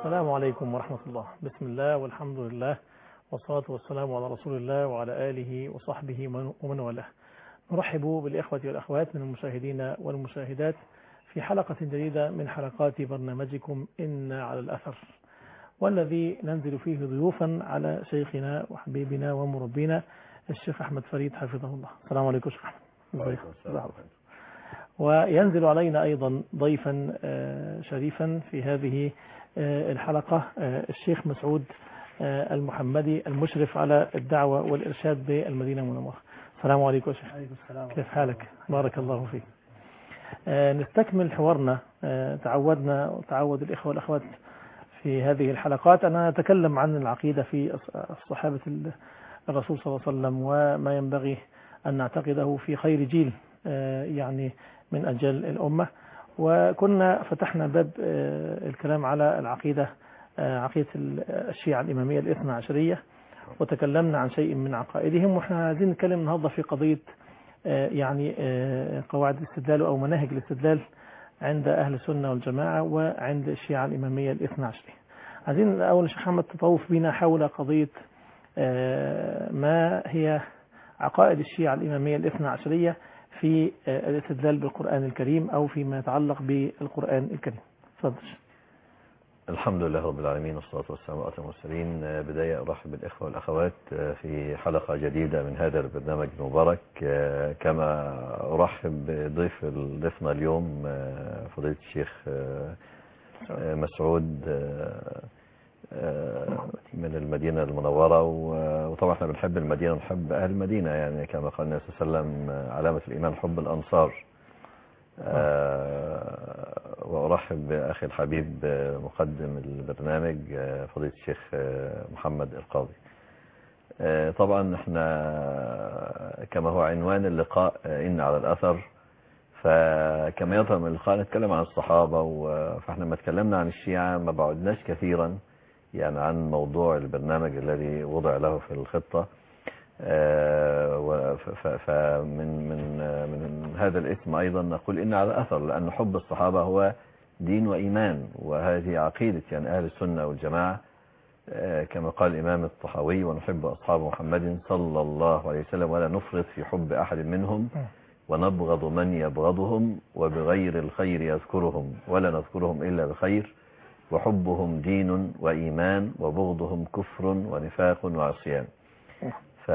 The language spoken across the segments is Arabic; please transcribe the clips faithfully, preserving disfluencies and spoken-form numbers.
السلام عليكم ورحمة الله. بسم الله والحمد لله والصلاة والسلام على رسول الله وعلى آله وصحبه ومن والاه. نرحب بالإخوة والأخوات من المشاهدين والمشاهدات في حلقة جديدة من حلقات برنامجكم إن على الأثر، والذي ننزل فيه ضيوفا على شيخنا وحبيبنا ومربينا الشيخ أحمد فريد حفظه الله. السلام عليكم شيخ أحمد. وينزل علينا أيضا ضيفا شريفا في هذه الحلقة الشيخ مسعود المحمدي المشرف على الدعوة والإرشاد بالمدينة المنورة. السلام عليكم يا شيخ. كيف حالك؟ بارك الله فيك. نستكمل حوارنا. تعودنا وتعود الإخوة والأخوات في هذه الحلقات أن نتكلم عن العقيدة في الصحابة الرسول صلى الله عليه وسلم وما ينبغي أن نعتقده في خير جيل يعني من أجل الأمة. وكنا فتحنا باب الكلام على العقيدة، عقيدة الشيعة الإمامية الاثنى عشرية، وتكلمنا عن شيء من عقائدهم. وإحنا عايزين نتكلم النهارده في قضية يعني قواعد الاستدلال أو مناهج الاستدلال عند أهل السنة والجماعة وعند الشيعة الإمامية الاثنى عشرية. عايزين أول شيخ محمد تطوف بنا حول قضية ما هي عقائد الشيعة الإمامية الاثنى عشرية في الاستدلال بالقرآن الكريم أو فيما يتعلق بالقرآن الكريم. تفضل. الحمد لله رب العالمين والصلاة والسلام على أتم المرسلين. بداية أرحب بالإخوة والأخوات في حلقة جديدة من هذا البرنامج المبارك، كما أرحب بضيف ضيفنا اليوم فضيلة الشيخ مسعود من المدينة المنورة. وطبعا احنا بنحب المدينة ونحب أهل المدينة، يعني كما قال النبي صلى الله عليه وسلم علامة الإيمان حب الأنصار. وأرحب بأخي الحبيب مقدم البرنامج فضيلة الشيخ محمد القاضي. طبعا احنا كما هو عنوان اللقاء إن على الأثر، فكما يظهر من اللقاء نتكلم عن الصحابة. فاحنا ما تكلمنا عن الشيعة ما بعدناش كثيرا يعني عن موضوع البرنامج الذي وضع له في الخطة. فمن من من هذا الاسم أيضا نقول إن على أثر، لأن حب الصحابة هو دين وإيمان، وهذه عقيدة يعني أهل السنة والجماعة، كما قال الإمام الطحاوي: ونحب أصحاب محمد صلى الله عليه وسلم ولا نفرط في حب أحد منهم ونبغض من يبغضهم وبغير الخير يذكرهم ولا نذكرهم إلا بخير وحبهم دين وإيمان وبغضهم كفر ونفاق وعصيان. ف...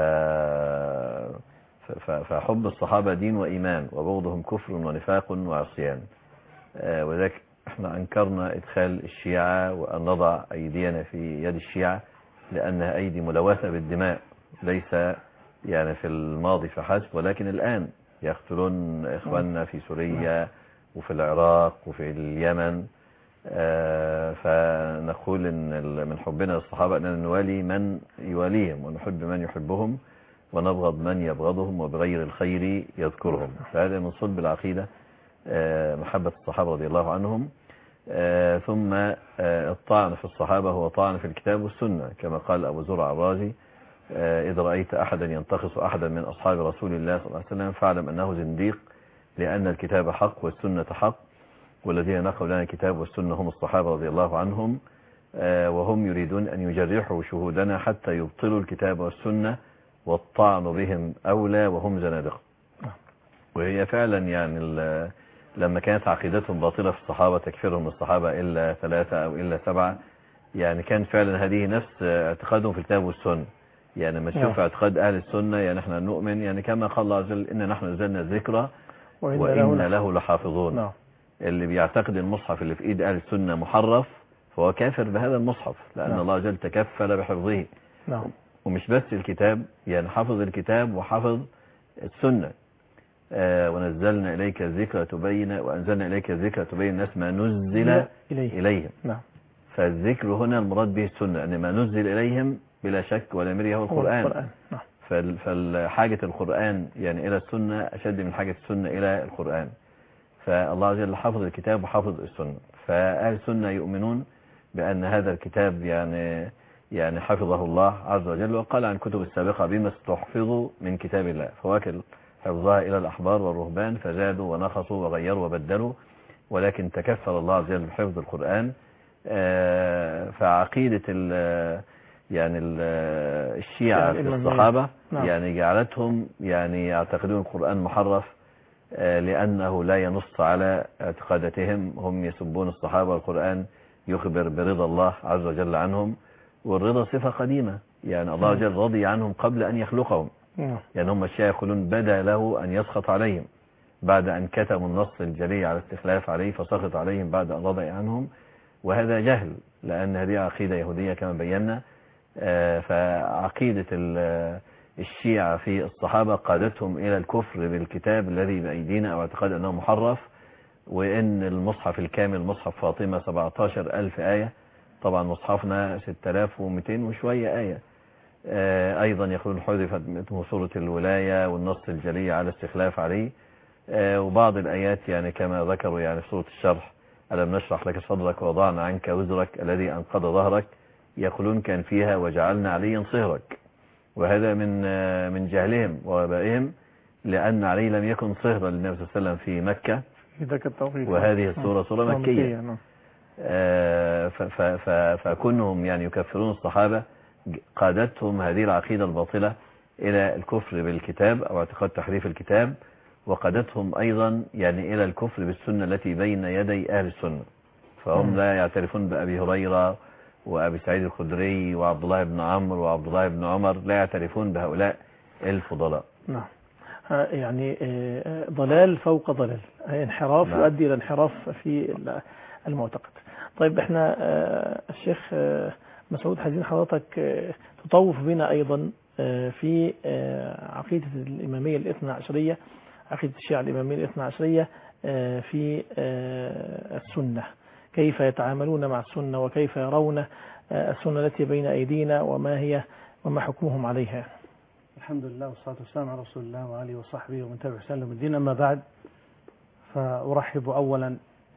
فحب الصحابة دين وإيمان وبغضهم كفر ونفاق وعصيان. وذلك احنا أنكرنا إدخال الشيعة وأن نضع أيدينا في يد الشيعة، لأنها أيدي ملوثة بالدماء، ليس يعني في الماضي فحسب، ولكن الآن يقتلون إخواننا في سوريا وفي العراق وفي اليمن. فنقول إن من حبنا للصحابة أننا نوالي من يواليهم ونحب من يحبهم ونبغض من يبغضهم وبغير الخير يذكرهم. فهذا من صلب العقيدة محبة الصحابة رضي الله عنهم. ثم الطعن في الصحابة هو طعن في الكتاب والسنة، كما قال أبو زرع الرازي: إذا رأيت أحدا ينتقص أحدا من أصحاب رسول الله صلى الله عليه وسلم فاعلم أنه زنديق، لأن الكتاب حق والسنة حق، والذين نقلوا لنا الكتاب والسنة هم الصحابة رضي الله عنهم، وهم يريدون أن يجرحوا شهودنا حتى يبطلوا الكتاب والسنة، والطعن بهم أولى وهم زنادقة. وهي فعلا يعني لما كانت عقيدتهم باطلة في الصحابة، تكفيرهم الصحابة إلا ثلاثة أو إلا سبعة، يعني كان فعلا هذه نفس اعتقادهم في الكتاب والسنة. يعني لما تشوف اعتقاد أهل السنة، يعني احنا نؤمن يعني كما قال الله عز وجل: إن نحن نزلنا الذكر وإن له لحافظون. نعم. اللي بيعتقد المصحف اللي في ايد اهل السنة محرف فهو كافر بهذا المصحف، لان نعم. الله جل تكفل بحفظه. نعم. ومش بس الكتاب، يعني حفظ الكتاب وحفظ السنة. آه ونزلنا اليك الذكر تبين وانزلنا اليك الذكر تبين الناس ما نزل إليه. اليهم. نعم. فالذكر هنا المراد به السنة، ان ما نزل اليهم بلا شك ولا مرية هو القرآن. القرآن. نعم. فالحاجة القرآن يعني الى السنة اشد من حاجة السنة الى القرآن. فالله عز وجل حفظ الكتاب وحفظ السنة. فأهل السنة يؤمنون بأن هذا الكتاب يعني يعني حفظه الله عز وجل، وقال عن كتب السابقة: بما استحفظوا من كتاب الله، فوكل حفظها إلى الأحبار والرهبان فزادوا ونقصوا وغيروا وبدلوا، ولكن تكفل الله عز وجل بحفظ القرآن فعقيدة ال يعني ال الشيعة في الصحابة نعم. يعني جعلتهم يعني يعتقدون القرآن محرف لأنه لا ينص على اعتقاداتهم. هم يسبون الصحابة والقرآن يخبر برضا الله عز وجل عنهم، والرضا صفة قديمة، يعني الله جل رضي عنهم قبل أن يخلقهم. يعني هم الشيعة يقولون بدا له أن يسخط عليهم بعد أن كتموا النص الجلي على الاستخلاف عليه فسخط عليهم بعد أن رضي عنهم، وهذا جهل لأن هذه عقيدة يهودية كما بينا. فعقيدة الشيعة في الصحابة قادتهم إلى الكفر بالكتاب الذي بأيدينا أو اعتقاد أنه محرف، وإن المصحف الكامل مصحف فاطمة سبعة عشر ألف آية، طبعا مصحفنا ستة آلاف ومئتين وشوية آية. أيضا يقولون حذفت من سورة الولاية والنص الجلي على استخلاف عليه، وبعض الآيات يعني كما ذكروا يعني في سورة الشرح ألم نشرح لك صدرك ووضعنا عنك وزرك الذي أنقض ظهرك، يقولون كان فيها وجعلنا عليا صهرك، وهذا من من جهلهم ووبائهم، لأن علي لم يكن صهرا للنبي صلى الله عليه وسلم في مكة، وهذه السورة سورة مكية. فكونهم يعني يكفرون الصحابة قادتهم هذه العقيدة الباطلة إلى الكفر بالكتاب أو اعتقاد تحريف الكتاب، وقادتهم أيضا يعني إلى الكفر بالسنة التي بين يدي أهل السنة. فهم لا يعترفون بأبي هريرة وأبي سعيد الخدري وعبد الله بن عمرو وعبد الله بن عمر، لا يعترفون بهؤلاء الفضلاء. نعم، يعني ضلال فوق ضلال، انحراف نعم. يؤدي إلى انحراف في المعتقد. طيب احنا الشيخ مسعود عايزين حضرتك تطوف بنا أيضا في عقيدة الإمامية الاثنى عشرية، عقيدة الشيعة الإمامية الاثنى عشرية في السنة، كيف يتعاملون مع السنة وكيف يرون السنة التي بين أيدينا وما هي وما حكمهم عليها. الحمد لله والصلاة والسلام على رسول الله وآله وصحبه ومن تبع سلم الدين. أما بعد، فأرحب أولا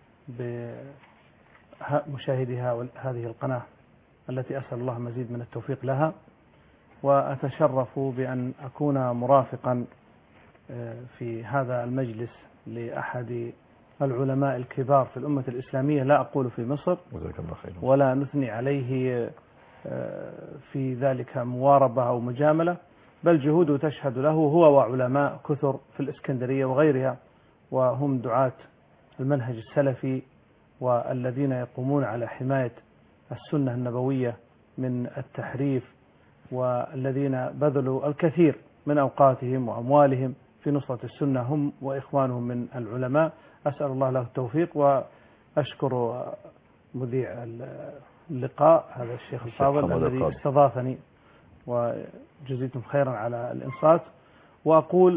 بمشاهدي هذه القناة التي أسأل الله مزيد من التوفيق لها، وأتشرف بأن أكون مرافقا في هذا المجلس لأحد العلماء الكبار في الأمة الإسلامية، لا أقول في مصر ولا نثني عليه في ذلك مواربة أو مجاملة، بل جهوده تشهد له هو وعلماء كثر في الإسكندرية وغيرها، وهم دعاة المنهج السلفي والذين يقومون على حماية السنة النبوية من التحريف، والذين بذلوا الكثير من أوقاتهم وأموالهم في نصرة السنة هم وإخوانهم من العلماء. أسأل الله له التوفيق، وأشكر مذيع اللقاء هذا الشيخ الفاضل الذي استضافني، وجزيتم خيرا على الإنصات. وأقول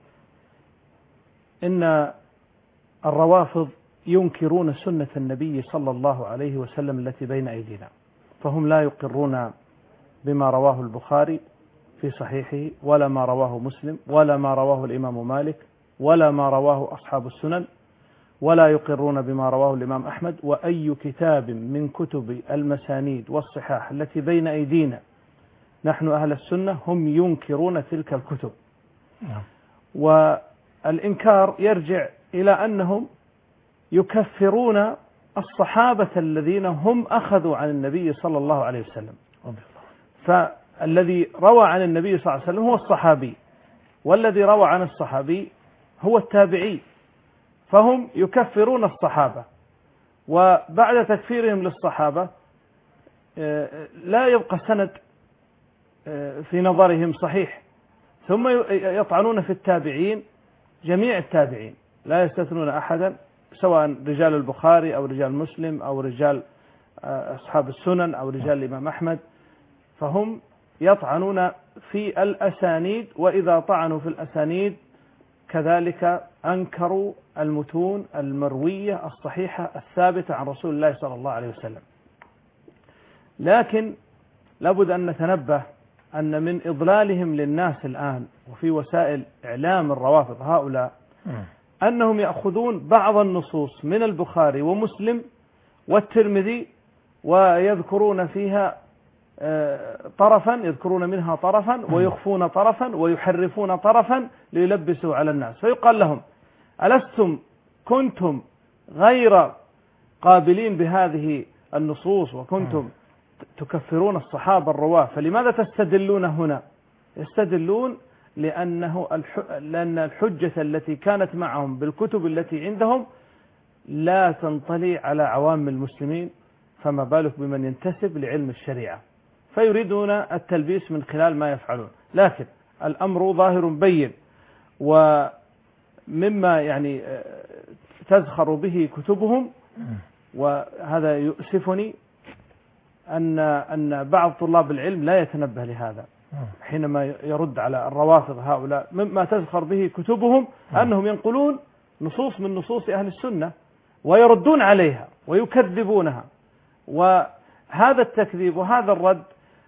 إن الروافض ينكرون سنة النبي صلى الله عليه وسلم التي بين أيدينا، فهم لا يقرون بما رواه البخاري في صحيحه، ولا ما رواه مسلم، ولا ما رواه الإمام مالك، ولا ما رواه أصحاب السنن، ولا يقرون بما رواه الإمام أحمد. وأي كتاب من كتب المسانيد والصحاح التي بين أيدينا نحن أهل السنة هم ينكرون تلك الكتب. والإنكار يرجع إلى أنهم يكفرون الصحابة الذين هم أخذوا عن النبي صلى الله عليه وسلم. فالذي روى عن النبي صلى الله عليه وسلم هو الصحابي، والذي روى عن الصحابي هو التابعي، فهم يكفرون الصحابة، وبعد تكفيرهم للصحابة لا يبقى سند في نظرهم صحيح، ثم يطعنون في التابعين، جميع التابعين لا يستثنون أحدا، سواء رجال البخاري أو رجال مسلم أو رجال أصحاب السنن أو رجال الإمام أحمد، فهم يطعنون في الأسانيد، وإذا طعنوا في الأسانيد كذلك أنكروا المتون المروية الصحيحة الثابتة عن رسول الله صلى الله عليه وسلم. لكن لابد أن نتنبه أن من إضلالهم للناس الآن وفي وسائل إعلام الروافض هؤلاء أنهم يأخذون بعض النصوص من البخاري ومسلم والترمذي ويذكرون فيها طرفا، يذكرون منها طرفا ويخفون طرفا ويحرفون طرفا ليلبسوا على الناس، فيقال لهم ألستم كنتم غير قابلين بهذه النصوص وكنتم تكفرون الصحابة الرواة، فلماذا تستدلون هنا؟ يستدلون لأنه الح... لأن الحجة التي كانت معهم بالكتب التي عندهم لا تنطلي على عوام المسلمين، فما بالك بمن ينتسب لعلم الشريعة، فيريدون التلبيس من خلال ما يفعلون. لكن الأمر ظاهر بين، ومما يعني تزخر به كتبهم، وهذا يؤسفني أن أن بعض طلاب العلم لا يتنبه لهذا حينما يرد على الروافض هؤلاء. مما تزخر به كتبهم أنهم ينقلون نصوص من نصوص أهل السنة ويردون عليها ويكذبونها، وهذا التكذيب وهذا الرد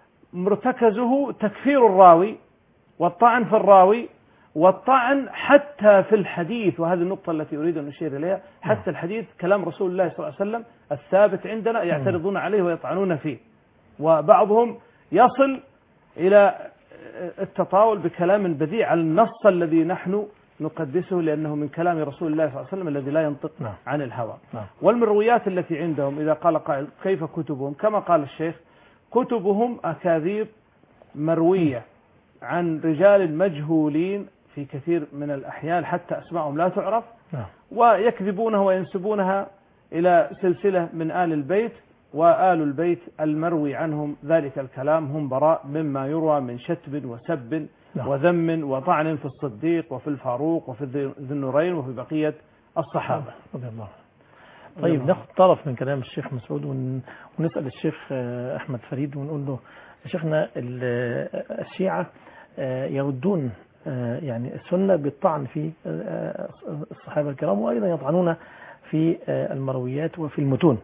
مرتكزه تكفير الراوي والطعن في الراوي والطعن حتى في الحديث. وهذه النقطة التي أريد أن أشير إليها، حتى الحديث كلام رسول الله صلى الله عليه وسلم الثابت عندنا يعترضون عليه ويطعنون فيه، وبعضهم يصل إلى التطاول بكلام بديع على النص الذي نحن نقدسه لأنه من كلام رسول الله صلى الله عليه وسلم الذي لا ينطق عن الهوى. والمرويات التي عندهم إذا قال قائل كيف كتبهم، كما قال الشيخ كتبهم أكاذيب مروية عن رجال مجهولين في كثير من الأحيان حتى أسماءهم لا تعرف، ويكذبونها وينسبونها إلى سلسلة من آل البيت، وآل البيت المروي عنهم ذلك الكلام هم براء مما يروى من شتم وسب وذم وطعن في الصديق وفي الفاروق وفي ذي النورين وفي بقية الصحابة رضي الله. طيب ناخذ طرف من كلام الشيخ مسعود ونسأل الشيخ أحمد فريد ونقول له يا شيخنا الشيعة يردون يعني السنة بالطعن في الصحابة الكرام، وأيضا يطعنون في المرويات وفي المتون،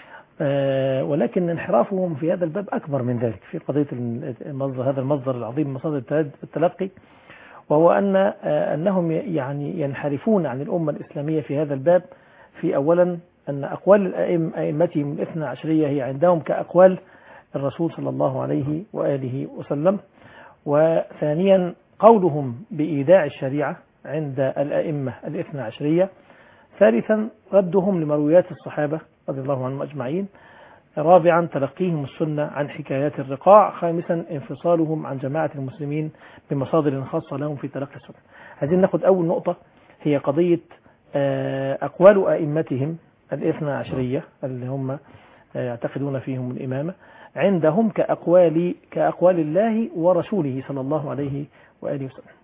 ولكن انحرافهم في هذا الباب أكبر من ذلك في قضية المصدر، هذا المصدر العظيم من مصادر التلقي، وهو أن أنهم يعني ينحرفون عن الأمة الإسلامية في هذا الباب. في أولا أن أقوال أئمتهم الاثنى عشرية هي عندهم كأقوال الرسول صلى الله عليه وآله وسلم، وثانيا قولهم بإيداع الشريعة عند الأئمة الاثنى عشرية، ثالثا ردهم لمرويات الصحابة رضي الله عنهم أجمعين، رابعا تلقيهم السنة عن حكايات الرقاع، خامسا انفصالهم عن جماعة المسلمين بمصادر خاصة لهم في تلقي السنة. عايزين ناخد أول نقطة هي قضية أقوال أئمتهم الاثنى عشرية اللي هم يعتقدون فيهم الإمامة عندهم كأقوال كأقوال الله ورسوله صلى الله عليه وآله وسلم.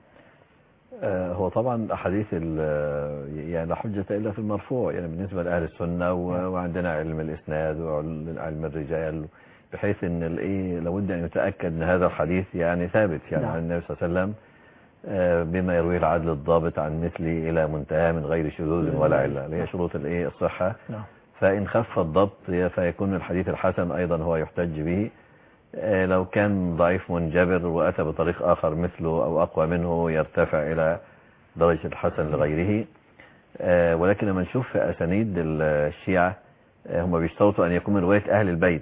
هو طبعا أحاديث يعني لا حجة إلا في المرفوع، يعني بالنسبة لأهل السنة، وعندنا علم الإسناد وعلم الرجال، بحيث أن الإيه لابد أن يتأكد أن هذا الحديث يعني ثابت يعني عن النبي صلى الله عليه وسلم بما يرويه العدل الضابط عن مثله إلى منتهى من غير شذوذ ولا علة، اللي هي شروط الإيه الصحة. فإن خف الضبط فيكون الحديث الحسن أيضا هو يحتج به، لو كان ضعيف منجبر وأتى بطريق آخر مثله أو أقوى منه يرتفع إلى درجة الحسن لغيره. ولكن لما نشوف في أسانيد الشيعة هم بيشترطوا أن يكون من رواية أهل البيت،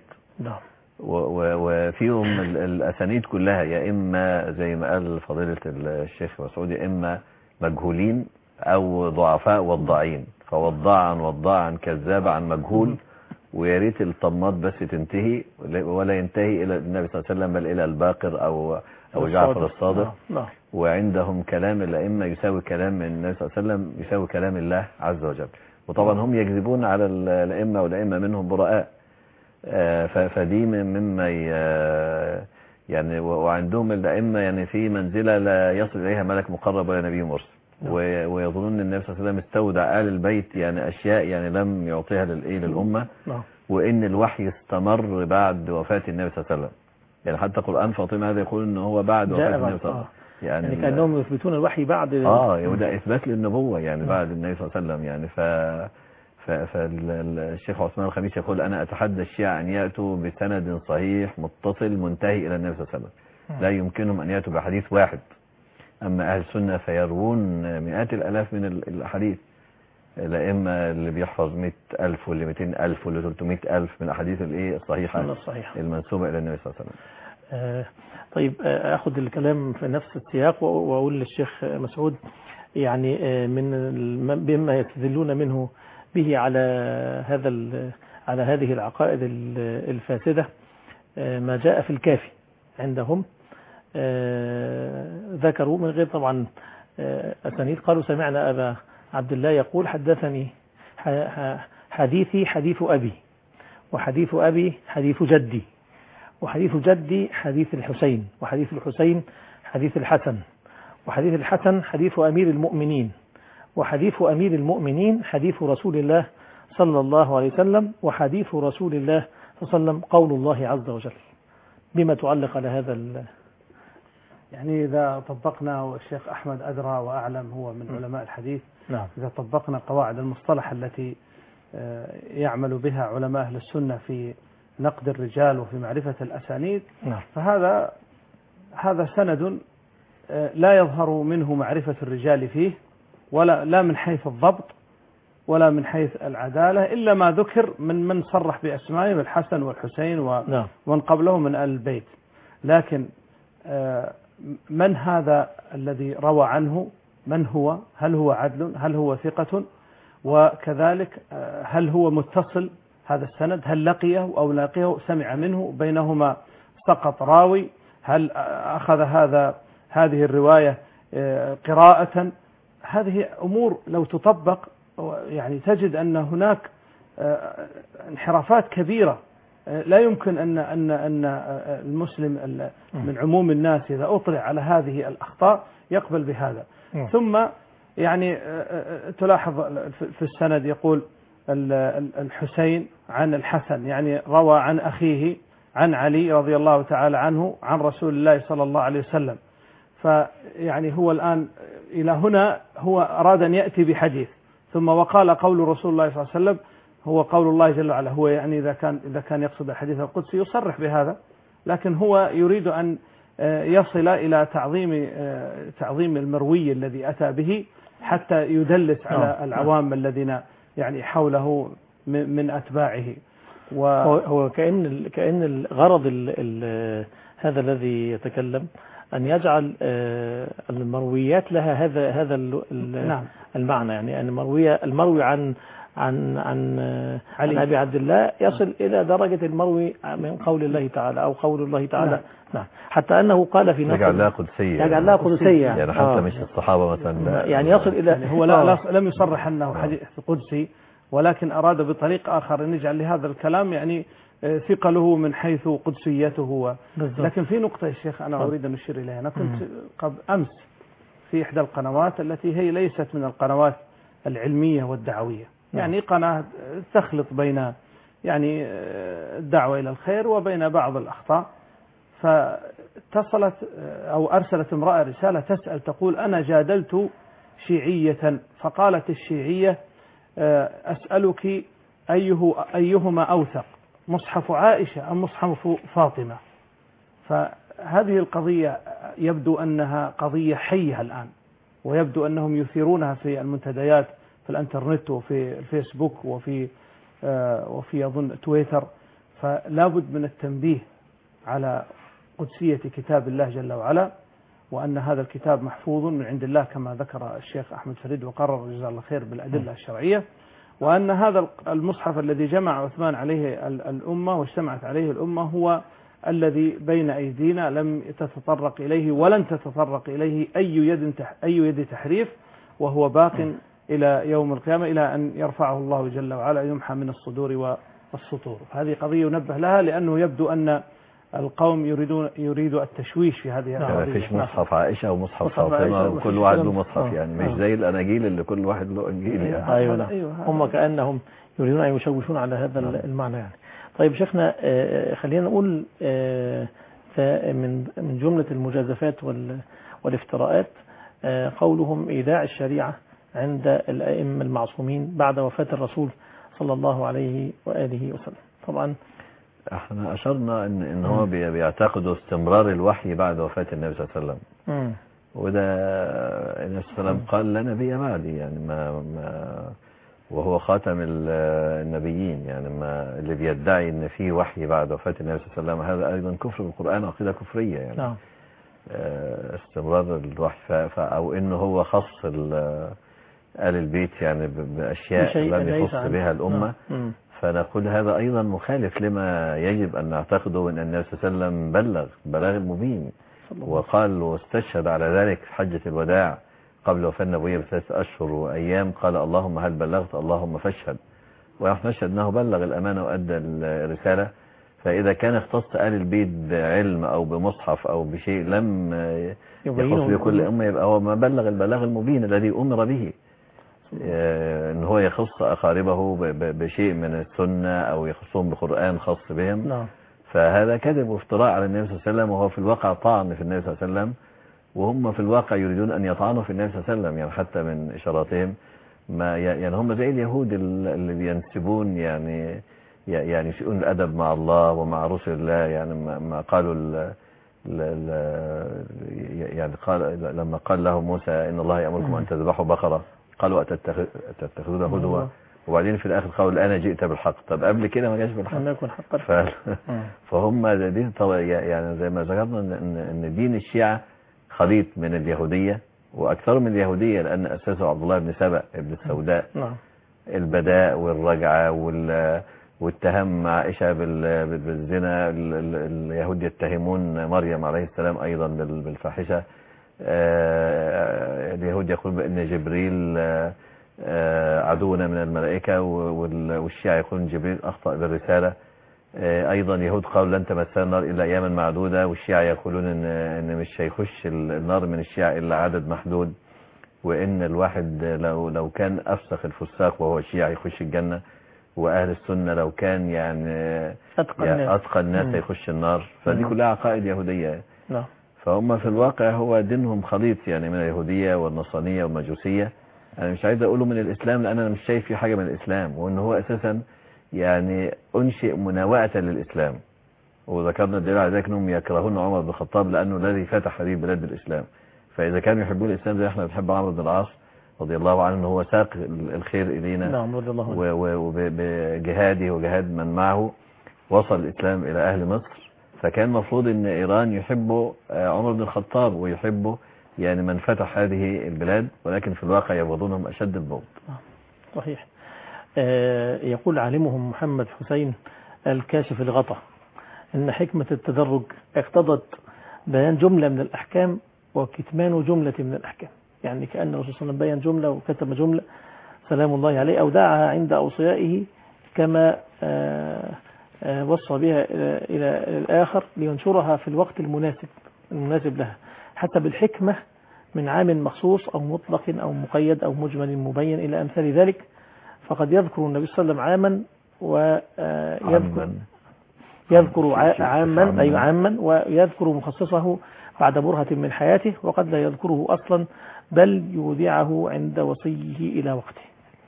وفيهم الأسانيد كلها يا إما زي ما قال فضيلة الشيخ مسعود يا إما مجهولين أو ضعفاء وضاعين، فوضاعا وضاعا كذاب عن مجهول، ويا ريت الطماط بس تنتهي ولا ينتهي إلى النبي صلى الله عليه وسلم بل إلى الباقر أو أو جعفر الصادق. وعندهم كلام الأئمة يساوي كلام النبي صلى الله عليه وسلم يساوي كلام الله عز وجل، وطبعا هم يكذبون على الأئمة والأئمة منهم براء، فدي مما يعني وعندهم الأئمة يعني في منزلة لا يصل إليها ملك مقرب ولا نبي مرسل، ويظنون ان النبي صلى الله عليه وسلم استودع آل البيت يعني أشياء يعني لم يعطيها للإيه للأمة، وإن الوحي استمر بعد وفاة النبي صلى الله عليه وسلم. يعني حتى قرآن فاطمة هذا يقول إن هو بعد وفاة النبي صلى الله عليه وسلم، يعني, يعني كأنهم يثبتون الوحي بعد اه وده إثبات للنبوة يعني م. بعد النبي صلى الله عليه وسلم. يعني ف فالشيخ عثمان الخميس يقول أنا أتحدى الشيعة أن يأتوا بسند صحيح متصل منتهي إلى النبي صلى الله عليه وسلم، لا يمكنهم أن يأتوا بحديث واحد. أما أهل السنة فيروون مئات الألاف من الأحاديث، الأئمة اللي بيحفظ مئة ألف واللي مئتين ألف واللي ثلاثمئة ألف من أحاديث الإيه الصحيحة المنسوبة إلى النبي صلى الله عليه وسلم. آه طيب آه أخذ الكلام في نفس السياق وأقول للشيخ مسعود يعني آه من بما يستدلون منه به على هذا على هذه العقائد الفاسدة ما جاء في الكافي عندهم. ذكروا من غير طبعا أسانيد، قالوا سمعنا أبا عبد الله يقول حدثني حديثي حديث أبي، وحديث أبي حديث جدي، وحديث جدي حديث الحسين، وحديث الحسين حديث الحسن، وحديث الحسن حديث أمير المؤمنين، وحديث أمير المؤمنين حديث رسول الله صلى الله عليه وسلم، وحديث رسول الله صلى الله عليه وسلم قول الله عز وجل. بما تعلق على هذا ال... يعني إذا طبقنا، والشيخ أحمد أدرى وأعلم، هو من علماء الحديث، نعم. إذا طبقنا قواعد المصطلح التي يعمل بها علماء أهل السنة في نقد الرجال وفي معرفة الأسانيد، نعم. فهذا هذا سند لا يظهر منه معرفة الرجال فيه، ولا لا من حيث الضبط ولا من حيث العدالة، إلا ما ذكر من من صرح بأسمائهم الحسن والحسين ومن قبله من آل البيت. لكن من هذا الذي روى عنه؟ من هو؟ هل هو عدل؟ هل هو ثقة؟ وكذلك هل هو متصل هذا السند؟ هل لقيه أو لاقيه سمع منه؟ بينهما سقط راوي؟ هل أخذ هذا هذه الرواية قراءة؟ هذه أمور لو تطبق يعني تجد أن هناك انحرافات كبيرة، لا يمكن أن أن أن المسلم من عموم الناس إذا أطلع على هذه الأخطاء يقبل بهذا. ثم يعني تلاحظ في السند يقول الحسين عن الحسن، يعني روى عن أخيه عن علي رضي الله تعالى عنه عن رسول الله صلى الله عليه وسلم. فيعني هو الآن إلى هنا هو أراد أن يأتي بحديث، ثم وقال قول رسول الله صلى الله عليه وسلم هو قول الله جل وعلا. هو يعني إذا كان إذا كان يقصد الحديث القدسي يصرح بهذا، لكن هو يريد أن يصل إلى تعظيم تعظيم المروي الذي أتى به، حتى يدلس على العوام الذين يعني حوله من أتباعه. وهو كأن كأن الغرض ال ال هذا الذي يتكلم أن يجعل المرويات لها هذا هذا نعم. المعنى، يعني أن المروي المروي عن عن عن, عن أبي عبد الله يصل إلى درجة المروي من قول الله تعالى أو قول الله تعالى. نعم. نعم. حتى أنه قال في نص يجعل لها قدسية، يجعل لها قدسية يعني حتى آه. مش الصحابة مثلا، يعني يصل إلى يعني هو لا آه. لم يصرح أنه حديث قدسي، ولكن أراد بطريق آخر أن يجعل لهذا الكلام يعني ثقله من حيث قدسيته. لكن في نقطة يا شيخ أنا أريد أن أشير إليها. أنا كنت قبل أمس في إحدى القنوات التي هي ليست من القنوات العلمية والدعوية، يعني قناة تخلط بين يعني الدعوة إلى الخير وبين بعض الأخطاء. فاتصلت أو أرسلت امرأة رسالة تسأل تقول أنا جادلت شيعية، فقالت الشيعية أسألك أيه أيهما أوثق، مصحف عائشة أم مصحف فاطمة؟ فهذه القضية يبدو أنها قضية حية الآن، ويبدو أنهم يثيرونها في المنتديات في الانترنت وفي الفيسبوك وفي وفي أظن تويتر. فلا بد من التنبيه على قدسية كتاب الله جل وعلا، وأن هذا الكتاب محفوظ من عند الله كما ذكر الشيخ أحمد فريد وقرر جزاه الله خير بالأدلة الشرعية، وأن هذا المصحف الذي جمع عثمان عليه الأمة واجتمعت عليه الأمة هو الذي بين أيدينا، لم تتطرق إليه ولن تتطرق إليه أي يد أي يد تحريف، وهو باق إلى يوم القيامة إلى أن يرفعه الله جل وعلا يمحى من الصدور والسطور. هذه قضية ينبه لها، لأنه يبدو أن القوم يريدون يريدوا التشويش في هذه القضية. يعني فيش مصحف عائشة ومصحف فاطمة وكل واحد له مصحف، يعني مش زي الأناجيل اللي كل واحد له إنجيل يعني. أيوة, أيوة هم كأنهم يريدون أن يشوشون على هذا المعنى يعني. طيب شيخنا خلينا نقول من من جملة المجازفات والافتراءات قولهم إيداع الشريعة عند الأئمة المعصومين بعد وفاة الرسول صلى الله عليه وآله وسلم. طبعا احنا أشرنا إن إن هو بيعتقدوا استمرار الوحي بعد وفاة النبي صلى الله عليه وسلم، مم. وده النبي صلى الله عليه وسلم قال لا نبي بعدي، يعني ما, ما وهو خاتم النبيين، يعني ما اللي بيدعي إن في وحي بعد وفاة النبي صلى الله عليه وسلم هذا أيضا كفر بالقرآن، عقيدة كفرية يعني. نعم. استمرار الوحي أو إنه هو خص آل البيت يعني بأشياء لم يخص بها الأمة، فنقول هذا أيضا مخالف لما يجب أن نعتقده، أن النبي صلى الله عليه وسلم بلغ بلاغ مبين، وقال واستشهد على ذلك في حجة الوداع قبل وفاة النبوية بثلاث أشهر وأيام، قال اللهم هل بلغت اللهم فاشهد، ونحن نشهد أنه بلغ الأمانة وأدى الرسالة. فإذا كان اختص آل البيت بعلم أو بمصحف أو بشيء لم يخص بكل أمة، يبقى هو ما بلغ البلاغ المبين الذي أمر به، ان هو يخص أقاربه بشيء من السنة أو يخصهم بقرآن خاص بهم. نعم. فهذا كذب وافتراء على النبي صلى الله عليه وسلم، وهو في الواقع طعن في النبي صلى الله عليه وسلم، وهم في الواقع يريدون أن يطعنوا في النبي صلى الله عليه وسلم. يعني حتى من إشاراتهم ما يعني هم زي اليهود اللي بينسبون يعني يعني يسيئون الأدب مع الله ومع رسل الله. يعني ما قالوا ال ال يعني قال لما قال له موسى إن الله يأمركم أن تذبحوا بقرة، قالوا أتتخذون هدوا، وبعدين في الآخر قالوا الآن جئت بالحق. طب قبل كده ما جاش بالحق. ف... فهم دي يعني زي ما ذكرنا إن إن دين الشيعة خليط من اليهودية وأكثر من اليهودية، لأن أساسه عبد الله بن سبأ ابن السوداء. البداء والرجعة وال والتهم مع عائشة بالزنا، اليهود يتهمون مريم عليه السلام أيضا بالفاحشة، اليهود يقول بأن جبريل عدونا من الملائكة، والشيعة يقولون جبريل أخطأ بالرسالة. أيضا اليهود قالوا لن تمسنا النار إلا أياما معدودة، والشيعة يقولون إن, إن مش هيخش النار من الشيعة إلا عدد محدود، وإن الواحد لو, لو كان أفسخ الفساق وهو الشيعة يخش الجنة، وأهل السنة لو كان يعني أتقى يعني الناس, أتقى الناس يخش النار. فدي كلها عقائد يهودية. نعم. فهم في الواقع هو دينهم خليط يعني من اليهودية والنصرانية والمجوسية. أنا مش عايز أقوله من الإسلام لأن أنا مش شايف فيه حاجة من الإسلام، وإن هو أساسا يعني أنشئ مناوئة للإسلام. وذكرنا الدليل على ذلك أنهم يكرهون عمر بن الخطاب لأنه الذي فتح هذه البلاد بالإسلام. فإذا كانوا يحبون الإسلام زي احنا بنحب عمرو بن العاص رضي الله عنه، أنه هو ساق الخير إلينا. نعم رضي الله عنه. وبجهاده وجهاد من معه وصل الإسلام إلى أهل مصر. فكان مفروض أن إيران يحبوا عمر بن الخطاب ويحبوا يعني من فتح هذه البلاد، ولكن في الواقع يبغضونهم أشد البغض. صحيح. آه يقول عالمهم محمد حسين الكاشف الغطا إن حكمة التدرج اقتضت بيان جملة من الأحكام وكتمان جملة من الأحكام. يعني كأن الرسول صلى الله عليه وسلم بيان جملة وكتم جملة سلام الله عليه، أودعها عند أوصيائه كما آه آه وصى بها إلى الآخر لينشرها في الوقت المناسب المناسب لها حسب الحكمة من عام مخصوص أو مطلق أو مقيد أو مجمل مبين إلى أمثال ذلك. فقد يذكر النبي صلى الله عليه وسلم عاما ويذكر يذكر عاما أي عاما ويذكر مخصصه بعد برهة من حياته، وقد لا يذكره أصلا بل يودعه عند وصيه إلى وقته.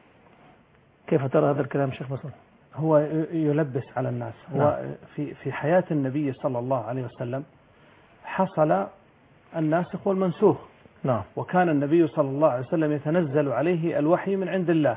كيف ترى هذا الكلام شيخ مسلم؟ هو يلبس على الناس. هو نعم. في في حياة النبي صلى الله عليه وسلم حصل الناسخ والمنسوخ. نعم. وكان النبي صلى الله عليه وسلم يتنزل عليه الوحي من عند الله.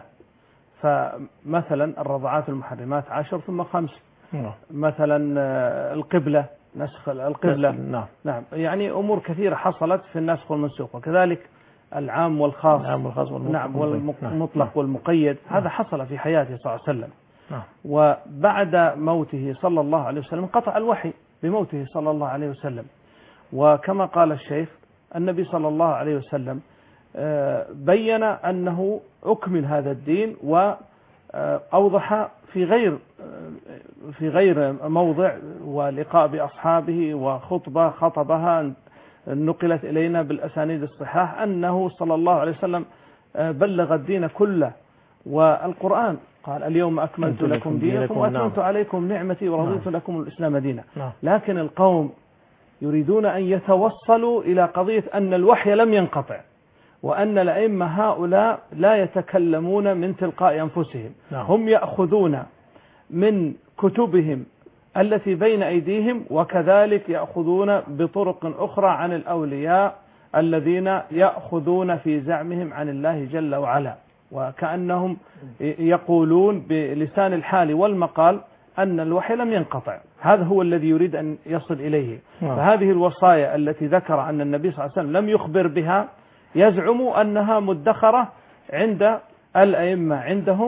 فمثلا الرضعات المحرمات عشر ثم خمس. نعم. مثلا القبلة نسخ القبلة. نعم. نعم. يعني أمور كثيرة حصلت في النسخ والمنسوخ، وكذلك العام والخاص. العام والخاص والمطلق. نعم. والمطلق نعم. والمقيد. نعم. هذا حصل في حياته صلى الله عليه وسلم. نعم. وبعد موته صلى الله عليه وسلم قطع الوحي بموته صلى الله عليه وسلم. وكما قال الشيخ النبي صلى الله عليه وسلم بين أنه أكمل هذا الدين وأوضح في غير في غير موضع ولقاء بأصحابه وخطبة خطبها نقلت إلينا بالأسانيد الصحاح أنه صلى الله عليه وسلم بلغ الدين كله. والقرآن قال اليوم أكملت لكم دينكم وأتممت عليكم نعمتي ورضيت لكم الإسلام دينا. لكن القوم يريدون أن يتوصلوا إلى قضية أن الوحي لم ينقطع، وأن الأئمة هؤلاء لا يتكلمون من تلقاء أنفسهم. هم يأخذون من كتبهم التي بين أيديهم، وكذلك يأخذون بطرق أخرى عن الأولياء الذين يأخذون في زعمهم عن الله جل وعلا، وكأنهم يقولون بلسان الحال والمقال أن الوحي لم ينقطع. هذا هو الذي يريد أن يصل إليه. فهذه الوصايا التي ذكر أن النبي صلى الله عليه وسلم لم يخبر بها يزعم أنها مدخرة عند الأئمة عندهم،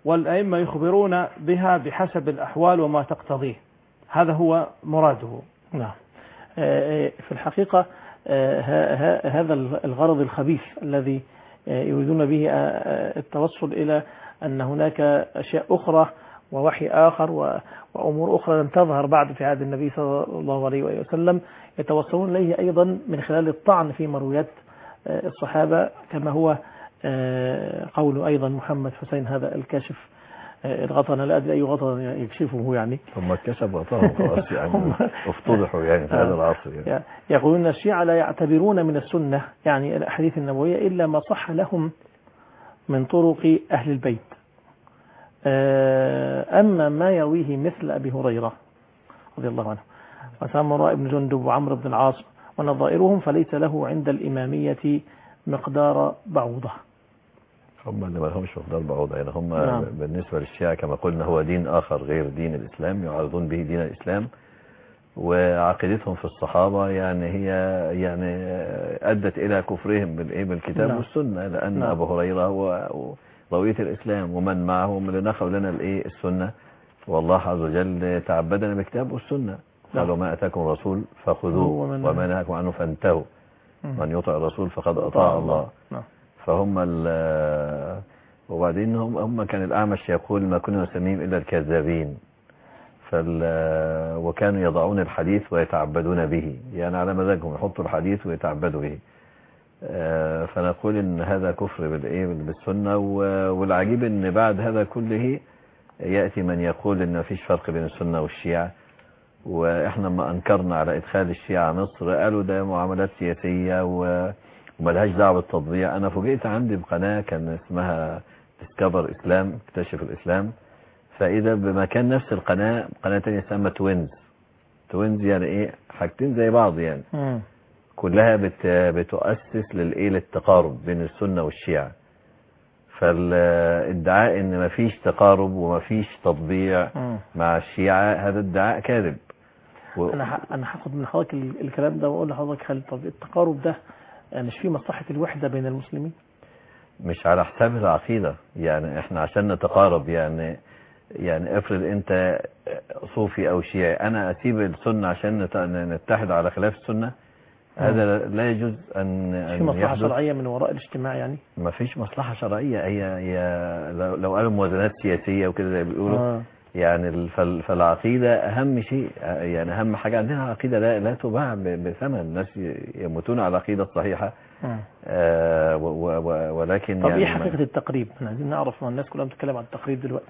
والأئمة يخبرون بها بحسب الأحوال وما تقتضيه. هذا هو مراده. نعم. في الحقيقة هذا الغرض الخبيث الذي يريدون به التوصل إلى أن هناك أشياء أخرى ووحي آخر وأمور أخرى لم تظهر بعد في عهد النبي صلى الله عليه وسلم، يتوصلون إليه أيضا من خلال الطعن في مرويات الصحابة، كما هو قول أيضا محمد حسين هذا الكاشف الغطن، لا أدري أي غطن يكشفه يعني. هم كشف غطاهم خلاص يعني افتضحوا يعني في هذا العصر يعني. يقولون الشيعة لا يعتبرون من السنة يعني الأحاديث النبوية إلا ما صح لهم من طرق أهل البيت، أما ما يرويه مثل أبي هريرة رضي الله عنه وسامراء بن جندب وعمرو بن العاص ونظائرهم فليس له عند الإمامية مقدار بعوضة. هم اللي ما لهمش مقدار بعوضة يعني. هم نعم. بالنسبة للشيعة كما قلنا هو دين آخر غير دين الإسلام، يعارضون به دين الإسلام، وعقيدتهم في الصحابة يعني هي يعني أدت إلى كفرهم بالكتاب نعم. والسنة، لأن نعم. أبو هريرة هو ضوية الإسلام ومن معهم اللي نقلوا لنا الإيه السنة، والله عز وجل تعبدنا بالكتاب والسنة. قالوا ما أتاكم الرسول فخذوه وما نهاكم عنه فانتهوا، من يطع الرسول فقد أطاع الله. نعم. فهم وبعدين هم, هم كان الأعمش يقول ما كنا نسميهم إلا الكذابين، فال وكانوا يضعون الحديث ويتعبدون به، يعني على مزاجهم يحطوا الحديث ويتعبدوا به. فنقول إن هذا كفر بالإيه بالسنة. والعجيب إن بعد هذا كله يأتي من يقول إن مفيش فرق بين السنة والشيعة، وإحنا ما أنكرنا على إدخال الشيعة مصر قالوا ده معاملات سياسية وملهاش دعوة بالتطبيع. أنا فوجئت عندي بقناة كان اسمها ديسكفر إسلام، اكتشف الإسلام، فإذا بمكان نفس القناة قناة تانية اسمها توينز. توينز يعني إيه؟ حاجتين زي بعض يعني. م. كلها بت بتؤسس للإيه للتقارب بين السنة والشيعة. فالادعاء إن مفيش تقارب ومفيش تطبيع م. مع الشيعة هذا ادعاء كاذب. و... أنا أنا هاخد من حضرتك الكلام ده وأقول لحضرتك خالد، طب التقارب ده مش في مصلحة الوحدة بين المسلمين؟ مش على حساب العقيدة يعني. احنا عشان نتقارب يعني يعني افرض انت صوفي او شيعي، انا اسيب السنة عشان نتحد على خلاف السنة؟ هذا لا يجوز ان في مصلحة شرعية من وراء الاجتماع يعني؟ ما فيش مصلحة شرعية. هي هي لو, لو قالوا موازنات سياسية وكده زي بيقولوا آه. يعني فالعقيدة اهم شيء يعني. اهم حاجة عندنا العقيدة لا, لا تباع بثمن. الناس يموتون على العقيدة الصحيحة. آه و و ولكن طب يعني ايه حقيقة التقريب؟ احنا عايزين نعرف، ما الناس كلها بتتكلم عن التقريب دلوقتي.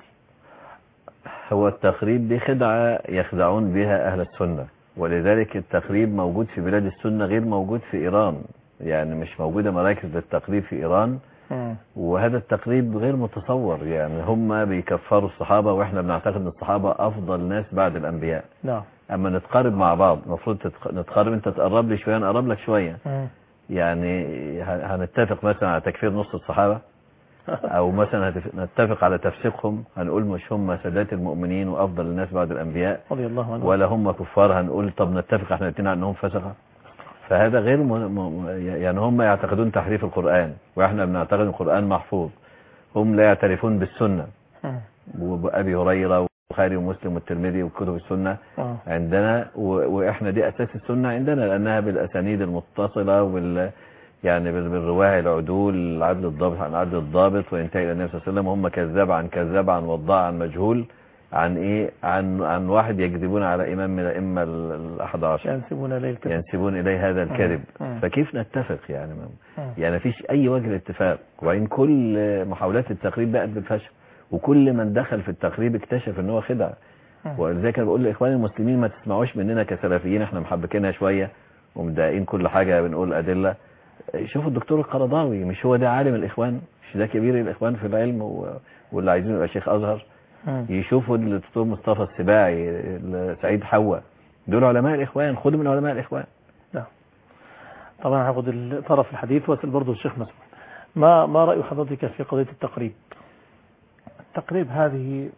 هو التقريب دي خدعة يخدعون بها اهل السنة، ولذلك التقريب موجود في بلاد السنة غير موجود في ايران. يعني مش موجودة مراكز للتقريب في ايران، م. وهذا التقريب غير متصور. يعني هم بيكفروا الصحابة واحنا بنعتقد ان الصحابة افضل ناس بعد الانبياء. نعم. اما نتقارب مع بعض المفروض نتقارب، انت تقرب لي شوية انا اقرب لك شوية. م. يعني هنتفق مثلا على تكفير نص الصحابة، او مثلا نتفق على تفسيقهم، هنقول مش هم سادات المؤمنين وافضل الناس بعد الانبياء رضي الله عنهم، ولا هم كفار، هنقول طب نتفق احنا الاثنين على انهم فسقة. فهذا غير م... م... يعني هم يعتقدون تحريف القرآن واحنا بنعتقد القرآن محفوظ. هم لا يعترفون بالسنة، وابي هريرة وبخاري ومسلم والترمذي وكتب السنة عندنا، و... واحنا دي اساس السنة عندنا، لانها بالاسانيد المتصلة وال يعني بالرواية العدول، العدل الضابط عن عدل الضابط، وينتهي الى النبي صلى الله عليه وسلم. هم كذاب عن كذاب عن وضاع عن مجهول عن ايه عن عن واحد يكذبون على امام من الائمه الاحد عشر، ينسبون اليه الكذب ينسبون اليه هذا الكذب. فكيف نتفق يعني؟ يعني مفيش اي وجه للاتفاق. وبعدين كل محاولات التقريب بقت بالفشل، وكل من دخل في التقريب اكتشف ان هو خدعه. ولذلك انا بقول لاخواني المسلمين ما تسمعوش مننا كسلفيين احنا محبكينها شويه ومدققين كل حاجه بنقول ادله. شوفوا الدكتور القرضاوي، مش هو ده عالم الاخوان؟ مش ده كبير الاخوان في العلم و... واللي عايزين يبقى شيخ ازهر؟ يشوفوا الدكتور مصطفى السباعي، سعيد حوا، دول علماء الاخوان، خدوا من علماء الاخوان. لا طبعا هاخد طرف الحديث واسال برضه الشيخ مسعود، ما ما راي حضرتك في قضيه التقريب؟ التقريب هذه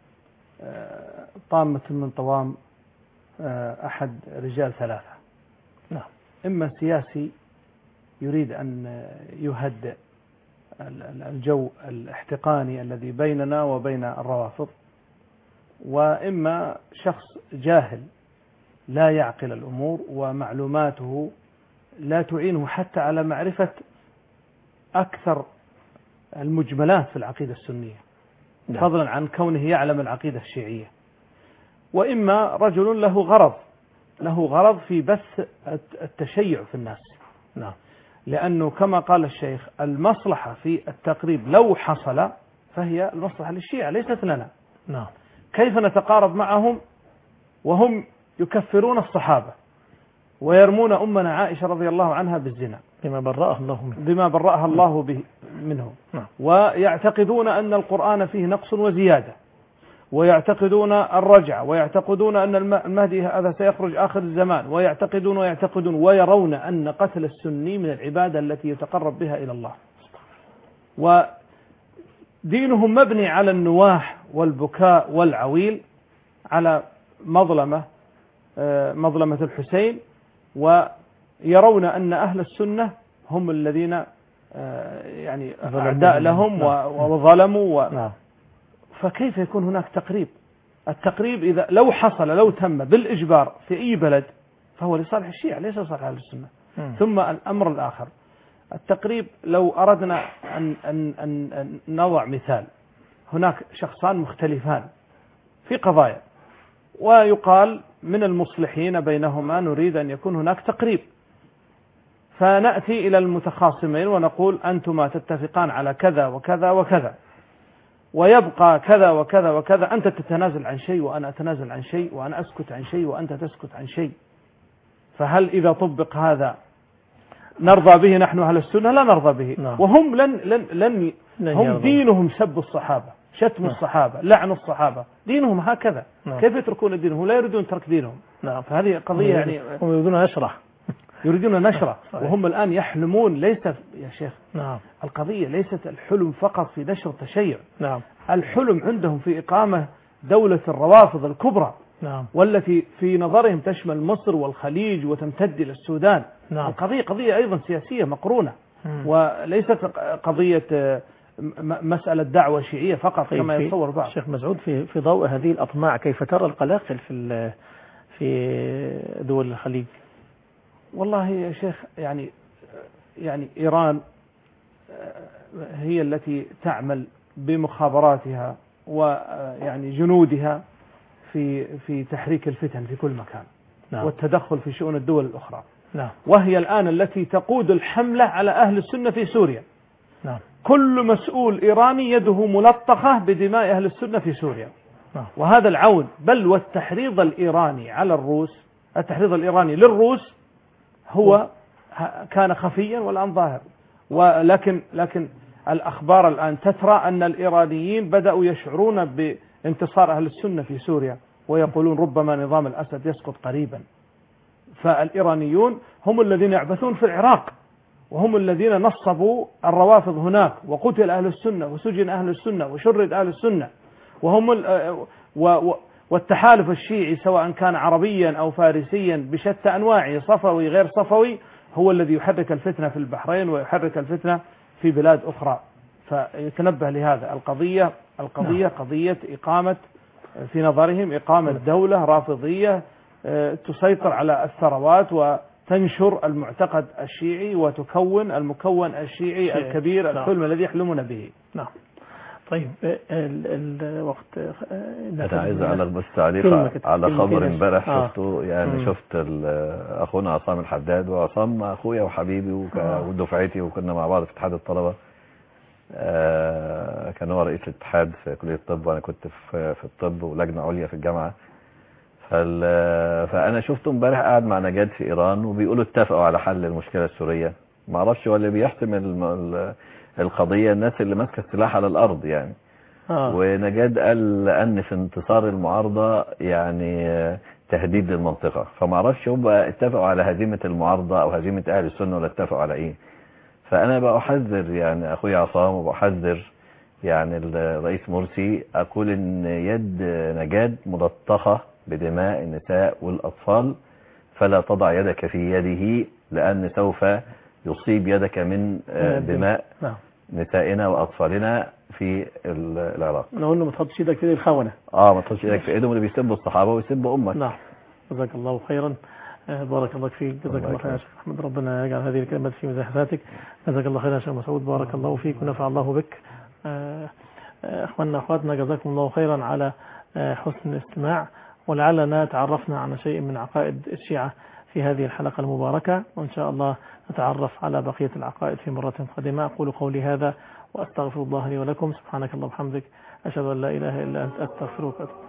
طامه من طوام احد رجال ثلاثه. نعم. اما سياسي يريد ان يهدئ الجو الاحتقاني الذي بيننا وبين الروافض، وإما شخص جاهل لا يعقل الأمور ومعلوماته لا تعينه حتى على معرفة أكثر المجملات في العقيدة السنية فضلا عن كونه يعلم العقيدة الشيعية، وإما رجل له غرض له غرض في بث التشيع في الناس. نعم. لأنه كما قال الشيخ المصلحة في التقريب لو حصل فهي المصلحة للشيعة ليست لنا. نعم. كيف نتقارب معهم وهم يكفرون الصحابة ويرمون أمنا عائشة رضي الله عنها بالزنا بما برأها الله منه بما برأها الله به منه. نعم. ويعتقدون أن القرآن فيه نقص وزيادة، ويعتقدون الرجع، ويعتقدون أن المهدي هذا سيخرج آخر الزمان، ويعتقدون ويعتقدون ويرون أن قتل السني من العبادة التي يتقرب بها إلى الله. ودينهم مبني على النواح والبكاء والعويل على مظلمة مظلمة الحسين، ويرون أن أهل السنة هم الذين يعني أعداء لهم وظلموا و... فكيف يكون هناك تقريب؟ التقريب إذا لو حصل لو تم بالإجبار في أي بلد فهو لصالح الشيعة ليس لصالح أهل السنة. م. ثم الأمر الآخر التقريب، لو أردنا أن, أن, أن, أن نضع مثال، هناك شخصان مختلفان في قضايا ويقال من المصلحين بينهما نريد أن يكون هناك تقريب، فنأتي إلى المتخاصمين ونقول أنتما تتفقان على كذا وكذا وكذا، ويبقى كذا وكذا وكذا، أنت تتنازل عن شيء وأنا أتنازل عن شيء، وأنا أسكت عن شيء وأنت تسكت عن شيء، فهل إذا طبق هذا نرضى به نحن أهل السنة؟ لا نرضى به. نعم. وهم لن لن لن, لن هم يرضى. دينهم سب الصحابة، شتم نعم. الصحابة، لعن الصحابة، دينهم هكذا. نعم. كيف يتركون دينهم؟ لا يريدون ترك دينهم. نعم. فهذه قضية يعني هم يريدون نشرة يريدون نشرة وهم الآن يحلمون. ليس يا شيخ نعم. القضية ليست الحلم فقط في نشر التشيع. نعم. الحلم عندهم في إقامة دولة الروافض الكبرى. نعم. والتي في نظرهم تشمل مصر والخليج وتمتد إلى السودان. نعم. القضية قضية أيضا سياسية مقرونة. مم. وليست قضية مسألة دعوة شيعية فقط كما يتصور بعض. شيخ مسعود، في في ضوء هذه الأطماع كيف ترى القلاقل في في دول الخليج؟ والله يا شيخ يعني يعني إيران هي التي تعمل بمخابراتها ويعني جنودها في في تحريك الفتن في كل مكان. نعم. والتدخل في شؤون الدول الأخرى. نعم. وهي الآن التي تقود الحملة على أهل السنة في سوريا. نعم. كل مسؤول إيراني يده ملطخة بدماء أهل السنة في سوريا. نعم. وهذا العون بل والتحريض الإيراني على الروس، التحريض الإيراني للروس هو كان خفيا والآن ظاهر. ولكن لكن الأخبار الآن تترى أن الإيرانيين بدأوا يشعرون بانتصار أهل السنة في سوريا ويقولون ربما نظام الأسد يسقط قريبا. فالإيرانيون هم الذين يعبثون في العراق، وهم الذين نصبوا الروافض هناك، وقتل أهل السنة وسجن أهل السنة وشرد أهل السنة، وهم والتحالف الشيعي سواء كان عربيا أو فارسيا بشتى أنواعه صفوي غير صفوي هو الذي يحرك الفتنة في البحرين ويحرك الفتنة في بلاد أخرى. فيتنبه لهذا. القضية القضية قضية إقامة في نظرهم إقامة دولة رافضية تسيطر على الثروات وتنشر المعتقد الشيعي وتكون المكون الشيعي الكبير الحلم الذي يحلمون به. نعم. طيب الوقت أنا عايز أعلق بس تعليق على خبر امبارح آه. شفته يعني مم. شفت أخونا عصام الحداد، وعصام أخويا وحبيبي ودفعتي وكنا مع بعض في اتحاد الطلبة. آه كان هو رئيس الاتحاد في كلية الطب وأنا كنت في, في الطب ولجنة عليا في الجامعة. فأنا شفته امبارح قاعد مع نجاد في إيران وبيقولوا اتفقوا على حل المشكلة السورية. ما اعرفش هو اللي بيحسم القضية الناس اللي ماسكه السلاح على الأرض يعني. آه. ونجاد قال أن في انتصار المعارضة يعني تهديد للمنطقة، فما اعرفش هم اتفقوا على هزيمة المعارضة أو هزيمة أهل السنة ولا اتفقوا على إيه. فأنا بأحذر يعني أخوي عصام وبأحذر يعني الرئيس مرسي، أقول إن يد نجاد ملطخة بدماء النساء والأطفال، فلا تضع يدك في يده لأن سوف يصيب يدك من دماء نسائنا وأطفالنا في ال- العراق. نقول له ما تحطش ايدك في ايد الخونة. اه ما تحطش ايدك في ايدهم اللي بيسبوا الصحابة ويسبوا أمك. نعم. جزاك الله خيرا. آه، بارك الله فيك. جزاك الله الله خيرا يا يكرمك. شيخ أحمد. ربنا يجعل هذه الكلمات في ميزان حسناتك. جزاك الله خيرا يا شيخ مسعود. بارك الله فيك ونفع الله بك. آه، آه، اخواننا اخواتنا جزاكم الله خيرا على آه، حسن الاستماع، ولعلنا تعرفنا عن شيء من عقائد الشيعة في هذه الحلقة المباركة، وإن شاء الله نتعرف على بقية العقائد في مرة قادمة. أقول قولي هذا وأستغفر الله لي ولكم. سبحانك اللهم وبحمدك، أشهد أن لا إله إلا أنت، أستغفرك وأتوب